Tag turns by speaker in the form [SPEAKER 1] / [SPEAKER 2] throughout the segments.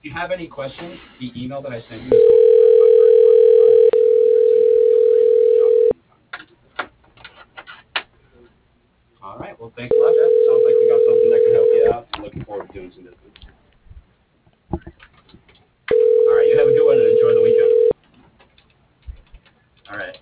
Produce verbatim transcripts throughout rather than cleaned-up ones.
[SPEAKER 1] you have any questions, the email that I sent you is going to be my direct line. All right. Well, thanks a lot, Jeff. Sounds like we got something that can help you out. I'm looking forward to doing some business. All right. You have a good one and enjoy the weekend. All right.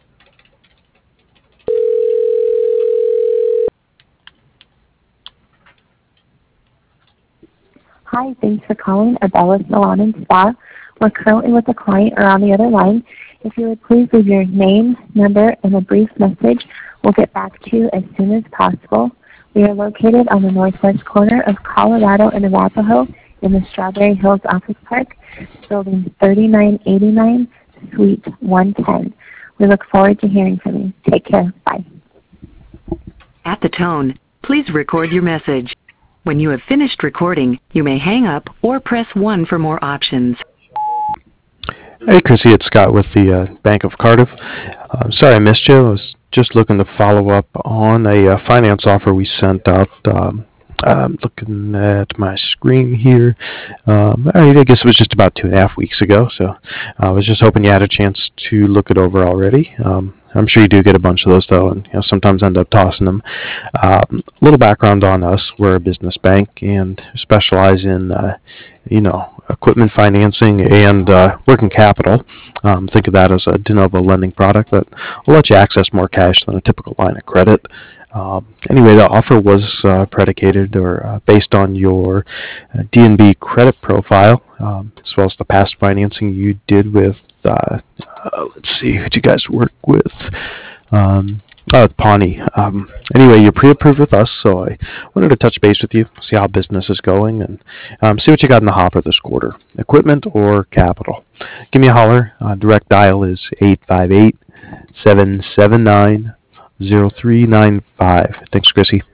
[SPEAKER 2] Hi, thanks for calling Abella Salon and Spa. We're currently with a client or on the other line. If you would please leave your name, number, and a brief message, we'll get back to you as soon as possible. We are located on the northwest corner of Colorado and Arapahoe in the Strawberry Hills Office Park, building thirty-nine eighty-nine, Suite one ten. We look forward to hearing from you. Take care. Bye.
[SPEAKER 3] At the tone, please record your message. When you have finished recording, you may hang up or press one for more options.
[SPEAKER 4] Hey, Chrissy, it's Scott with the uh, Bank of Cardiff. Uh, sorry I missed you. I was just looking to follow up on a uh, finance offer we sent out. Um, I'm looking at my screen here. Um, I guess it was just about two and a half weeks ago, so I was just hoping you had a chance to look it over already. Um, I'm sure you do get a bunch of those, though, and you know, sometimes end up tossing them. Um, a little background on us. We're a business bank and specialize in, uh, you know, equipment financing and uh, working capital. Um, think of that as a de novo lending product that will let you access more cash than a typical line of credit. Um, anyway, the offer was uh, predicated or uh, based on your uh, D N B credit profile, um, as well as the past financing you did with, uh, uh, let's see, who did you guys work with? Um, oh, Pawnee. Um, anyway, you're pre-approved with us, so I wanted to touch base with you, see how business is going, and um, see what you got in the hopper this quarter, equipment or capital. Give me a holler. Uh, direct dial is eight five eight, seven seven nine, zero three nine five. Thanks, Chrissy.